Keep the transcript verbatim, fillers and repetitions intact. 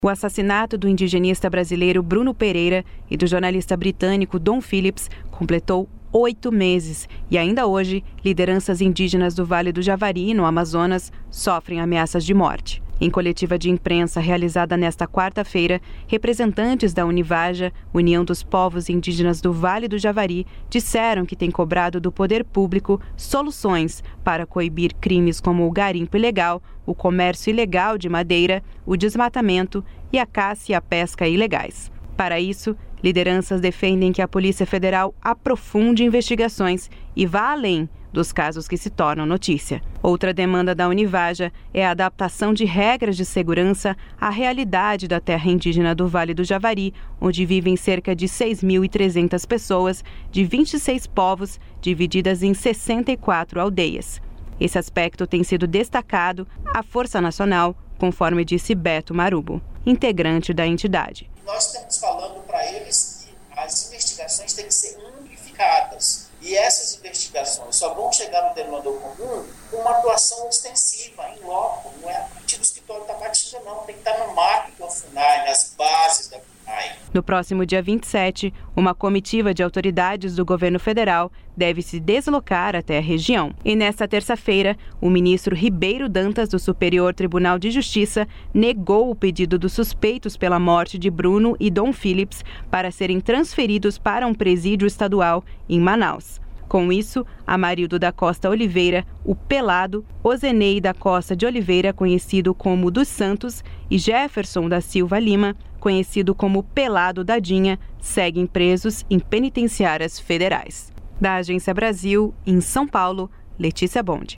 O assassinato do indigenista brasileiro Bruno Pereira e do jornalista britânico Dom Phillips completou oito meses e ainda hoje, lideranças indígenas do Vale do Javari, no Amazonas, sofrem ameaças de morte. Em coletiva de imprensa realizada nesta quarta-feira, representantes da Univaja, União dos Povos Indígenas do Vale do Javari, disseram que têm cobrado do poder público soluções para coibir crimes como o garimpo ilegal, o comércio ilegal de madeira, o desmatamento e a caça e a pesca ilegais. Para isso, lideranças defendem que a Polícia Federal aprofunde investigações e vá além dos casos que se tornam notícia. Outra demanda da Univaja é a adaptação de regras de segurança à realidade da terra indígena do Vale do Javari, onde vivem cerca de seis mil e trezentas pessoas de vinte e seis povos, divididas em sessenta e quatro aldeias. Esse aspecto tem sido destacado à Força Nacional, conforme disse Beto Marubo, integrante da entidade. Nós estamos falando para eles que as investigações têm que ser amplificadas. E essas investigações só vão chegar no denominador comum com uma atuação extensiva, em loco. Não é a partir do escritório da Tabatinga, não. Tem que estar no marco da FUNAI, nas bases da FUNAI. No próximo dia vinte e sete, uma comitiva de autoridades do governo federal deve se deslocar até a região. E nesta terça-feira, o ministro Ribeiro Dantas, do Superior Tribunal de Justiça, negou o pedido dos suspeitos pela morte de Bruno e Dom Phillips para serem transferidos para um presídio estadual em Manaus. Com isso, Amarildo da Costa Oliveira, o Pelado, Ozenei da Costa de Oliveira, conhecido como dos Santos, e Jefferson da Silva Lima, conhecido como Pelado Dadinha, seguem presos em penitenciárias federais. Da Agência Brasil, em São Paulo, Letícia Bonde.